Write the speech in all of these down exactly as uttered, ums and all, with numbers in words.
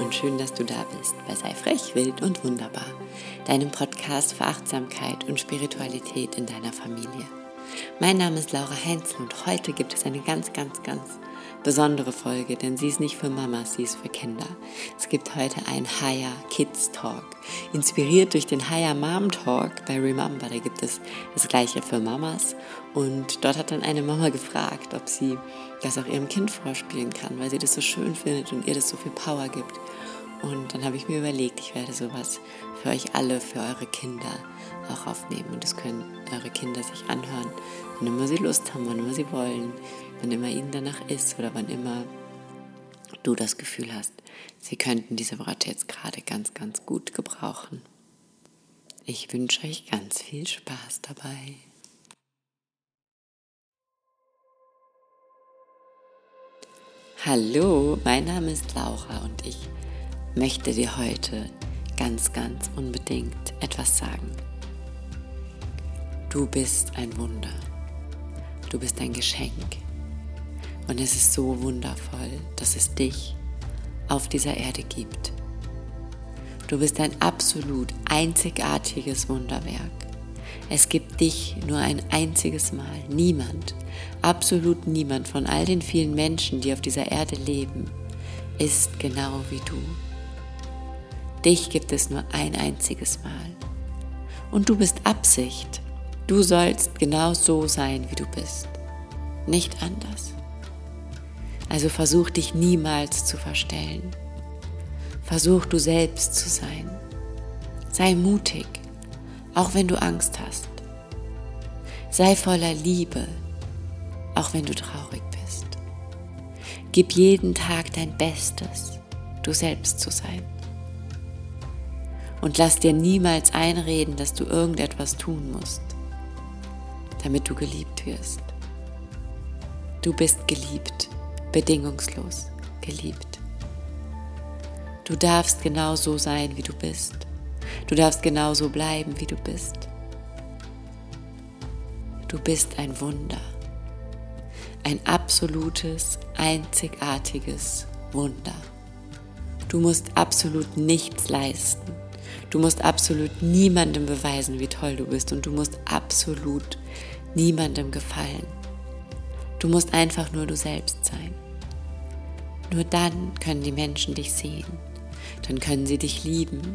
und schön, dass du da bist bei Sei frech, wild und wunderbar, deinem Podcast für Achtsamkeit und Spiritualität in deiner Familie. Mein Name ist Laura Heinzel und heute gibt es eine ganz, ganz, ganz besondere Folge, denn sie ist nicht für Mamas, sie ist für Kinder. Es gibt heute einen Higher Kids Talk, inspiriert durch den Higher Mom Talk bei Remember. Da gibt es das Gleiche für Mamas und dort hat dann eine Mama gefragt, ob sie das auch ihrem Kind vorspielen kann, weil sie das so schön findet und ihr das so viel Power gibt. Und dann habe ich mir überlegt, ich werde sowas für euch alle, für eure Kinder auch aufnehmen. Und das können eure Kinder sich anhören, wann immer sie Lust haben, wann immer sie wollen, wann immer ihnen danach ist oder wann immer du das Gefühl hast, sie könnten diese Worte jetzt gerade ganz, ganz gut gebrauchen. Ich wünsche euch ganz viel Spaß dabei. Hallo, mein Name ist Laura und ich möchte dir heute ganz, ganz unbedingt etwas sagen. Du bist ein Wunder. Du bist ein Geschenk. Und es ist so wundervoll, dass es dich auf dieser Erde gibt. Du bist ein absolut einzigartiges Wunderwerk. Es gibt dich nur ein einziges Mal. Niemand, absolut niemand von all den vielen Menschen, die auf dieser Erde leben, ist genau wie du. Dich gibt es nur ein einziges Mal. Und du bist Absicht. Du sollst genau so sein, wie du bist. Nicht anders. Also versuch dich niemals zu verstellen. Versuch du selbst zu sein. Sei mutig, auch wenn du Angst hast. Sei voller Liebe, auch wenn du traurig bist. Gib jeden Tag dein Bestes, du selbst zu sein. Und lass dir niemals einreden, dass du irgendetwas tun musst, damit du geliebt wirst. Du bist geliebt. Bedingungslos geliebt. Du darfst genau so sein, wie du bist. Du darfst genau so bleiben, wie du bist. Du bist ein Wunder. Ein absolutes, einzigartiges Wunder. Du musst absolut nichts leisten. Du musst absolut niemandem beweisen, wie toll du bist. Und du musst absolut niemandem gefallen. Du musst einfach nur du selbst sein. Nur dann können die Menschen dich sehen. Dann können sie dich lieben.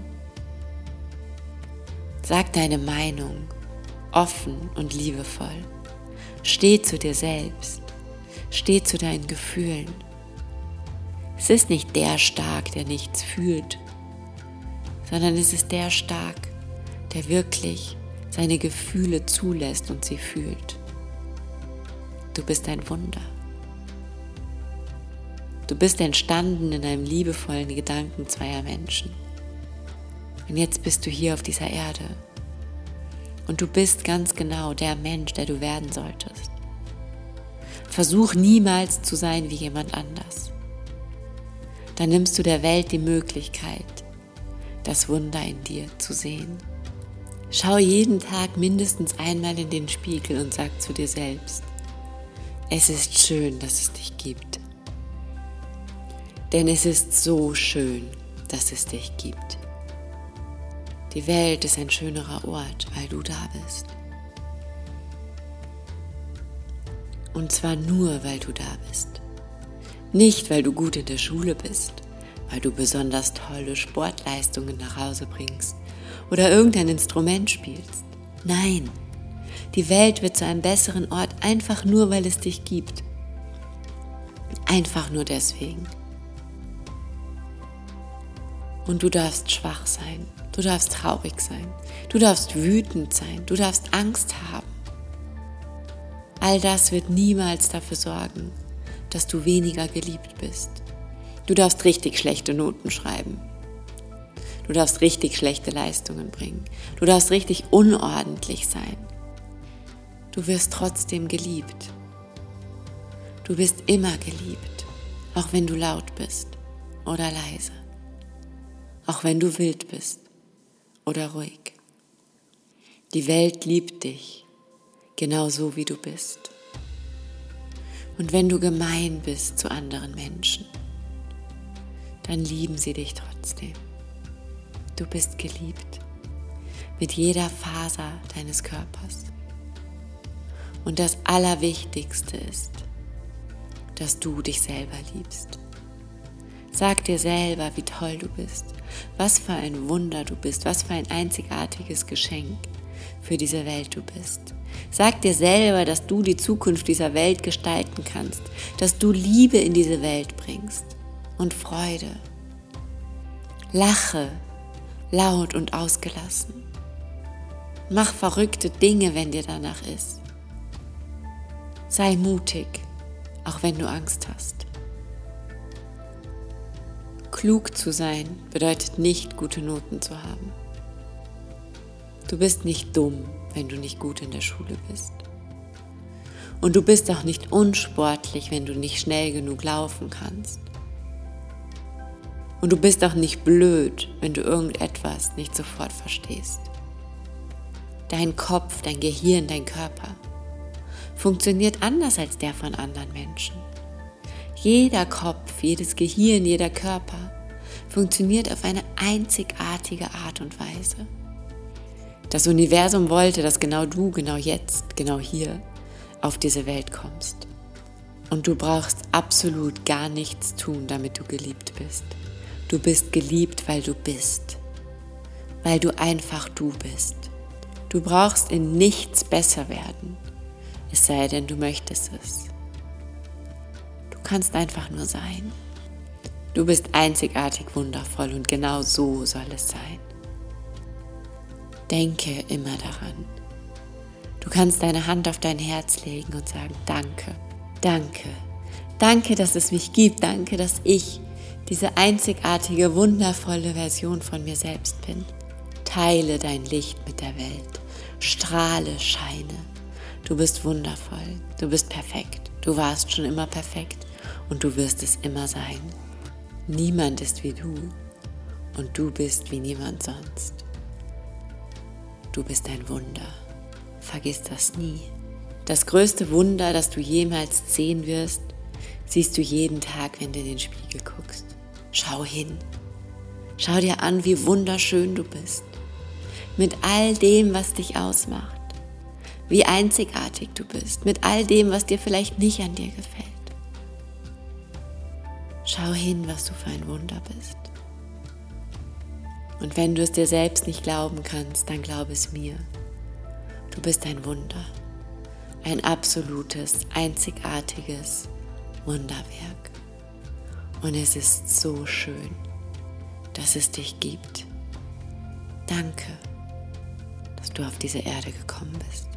Sag deine Meinung, offen und liebevoll. Steh zu dir selbst. Steh zu deinen Gefühlen. Es ist nicht der stark, der nichts fühlt, sondern es ist der stark, der wirklich seine Gefühle zulässt und sie fühlt. Du bist ein Wunder. Du bist entstanden in einem liebevollen Gedanken zweier Menschen. Und jetzt bist du hier auf dieser Erde. Und du bist ganz genau der Mensch, der du werden solltest. Versuch niemals zu sein wie jemand anders. Dann nimmst du der Welt die Möglichkeit, das Wunder in dir zu sehen. Schau jeden Tag mindestens einmal in den Spiegel und sag zu dir selbst: Es ist schön, dass es dich gibt. Denn es ist so schön, dass es dich gibt. Die Welt ist ein schönerer Ort, weil du da bist. Und zwar nur, weil du da bist. Nicht, weil du gut in der Schule bist, weil du besonders tolle Sportleistungen nach Hause bringst oder irgendein Instrument spielst. Nein. Die Welt wird zu einem besseren Ort, einfach nur, weil es dich gibt. Einfach nur deswegen. Und du darfst schwach sein, du darfst traurig sein, du darfst wütend sein, du darfst Angst haben. All das wird niemals dafür sorgen, dass du weniger geliebt bist. Du darfst richtig schlechte Noten schreiben. Du darfst richtig schlechte Leistungen bringen. Du darfst richtig unordentlich sein. Du wirst trotzdem geliebt. Du bist immer geliebt, auch wenn du laut bist oder leise, auch wenn du wild bist oder ruhig. Die Welt liebt dich, genauso wie du bist. Und wenn du gemein bist zu anderen Menschen, dann lieben sie dich trotzdem. Du bist geliebt mit jeder Faser deines Körpers. Und das Allerwichtigste ist, dass du dich selber liebst. Sag dir selber, wie toll du bist, was für ein Wunder du bist, was für ein einzigartiges Geschenk für diese Welt du bist. Sag dir selber, dass du die Zukunft dieser Welt gestalten kannst, dass du Liebe in diese Welt bringst und Freude. Lache laut und ausgelassen. Mach verrückte Dinge, wenn dir danach ist. Sei mutig, auch wenn du Angst hast. Klug zu sein bedeutet nicht, gute Noten zu haben. Du bist nicht dumm, wenn du nicht gut in der Schule bist. Und du bist auch nicht unsportlich, wenn du nicht schnell genug laufen kannst. Und du bist auch nicht blöd, wenn du irgendetwas nicht sofort verstehst. Dein Kopf, dein Gehirn, dein Körper funktioniert anders als der von anderen Menschen. Jeder Kopf, jedes Gehirn, jeder Körper funktioniert auf eine einzigartige Art und Weise. Das Universum wollte, dass genau du, genau jetzt, genau hier auf diese Welt kommst. Und du brauchst absolut gar nichts tun, damit du geliebt bist. Du bist geliebt, weil du bist. Weil du einfach du bist. Du brauchst in nichts besser werden, es sei denn, du möchtest es. Du kannst einfach nur sein. Du bist einzigartig wundervoll und genau so soll es sein. Denke immer daran. Du kannst deine Hand auf dein Herz legen und sagen, danke, danke, danke, dass es mich gibt, danke, dass ich diese einzigartige, wundervolle Version von mir selbst bin. Teile dein Licht mit der Welt, strahle, scheine. Du bist wundervoll, du bist perfekt, du warst schon immer perfekt und du wirst es immer sein. Niemand ist wie du und du bist wie niemand sonst. Du bist ein Wunder. Vergiss das nie. Das größte Wunder, das du jemals sehen wirst, siehst du jeden Tag, wenn du in den Spiegel guckst. Schau hin. Schau dir an, wie wunderschön du bist. Mit all dem, was dich ausmacht. Wie einzigartig du bist. Mit all dem, was dir vielleicht nicht an dir gefällt. Schau hin, was du für ein Wunder bist. Und wenn du es dir selbst nicht glauben kannst, dann glaub es mir. Du bist ein Wunder. Ein absolutes, einzigartiges Wunderwerk. Und es ist so schön, dass es dich gibt. Danke, dass du auf diese Erde gekommen bist.